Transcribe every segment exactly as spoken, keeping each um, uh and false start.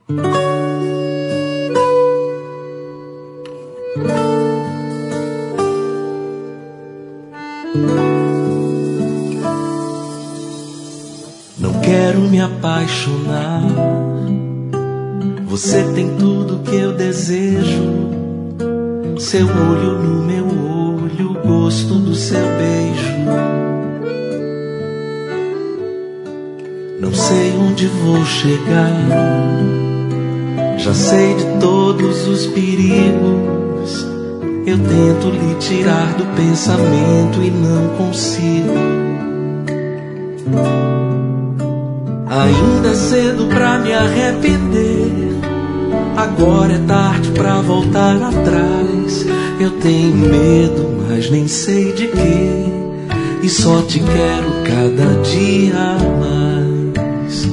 Não quero me apaixonar. Você tem tudo que eu desejo. Seu olho no meu olho, o gosto do seu beijo. Não sei onde vou chegar. Já sei de todos os perigos. Eu tento lhe tirar do pensamento e não consigo. Ainda é cedo pra me arrepender. Agora é tarde pra voltar atrás. Eu tenho medo, mas nem sei de quê. E só te quero cada dia mais.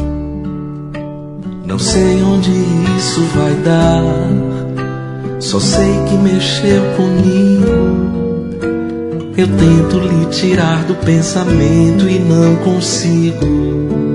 Não sei onde isso vai dar. Só sei que mexeu comigo. Eu tento lhe tirar do pensamento e não consigo.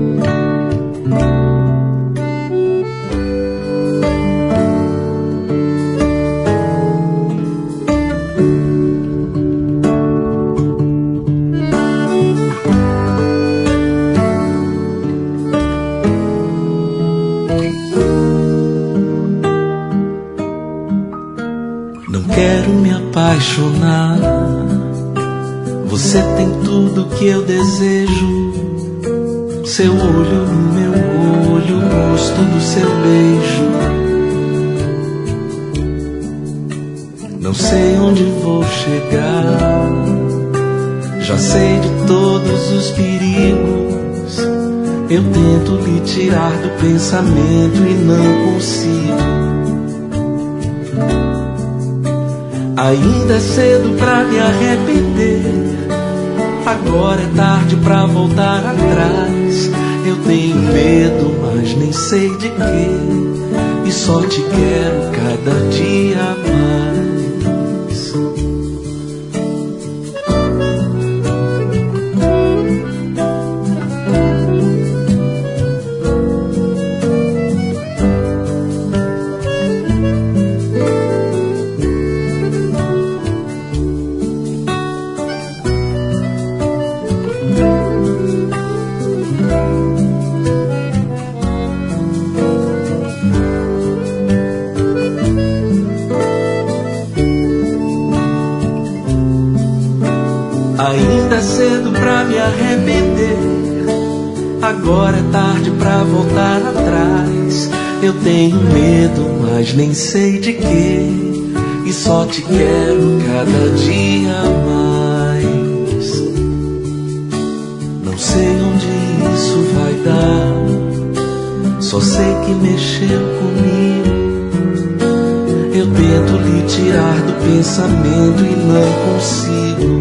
Não quero me apaixonar. Você tem tudo que eu desejo. Seu olho no meu olho, o gosto do seu beijo. Não sei onde vou chegar. Já sei de todos os perigos. Eu tento lhe tirar do pensamento e não consigo. Ainda é cedo pra me arrepender. Agora é tarde pra voltar atrás. Eu tenho medo, mas nem sei de quê. E só te quero cada dia mais. Ainda é cedo pra me arrepender. Agora é tarde pra voltar atrás. Eu tenho medo, mas nem sei de quê. E só te quero cada dia mais. Não sei onde isso vai dar. Só sei que mexeu comigo. Eu tento lhe tirar do pensamento e não consigo.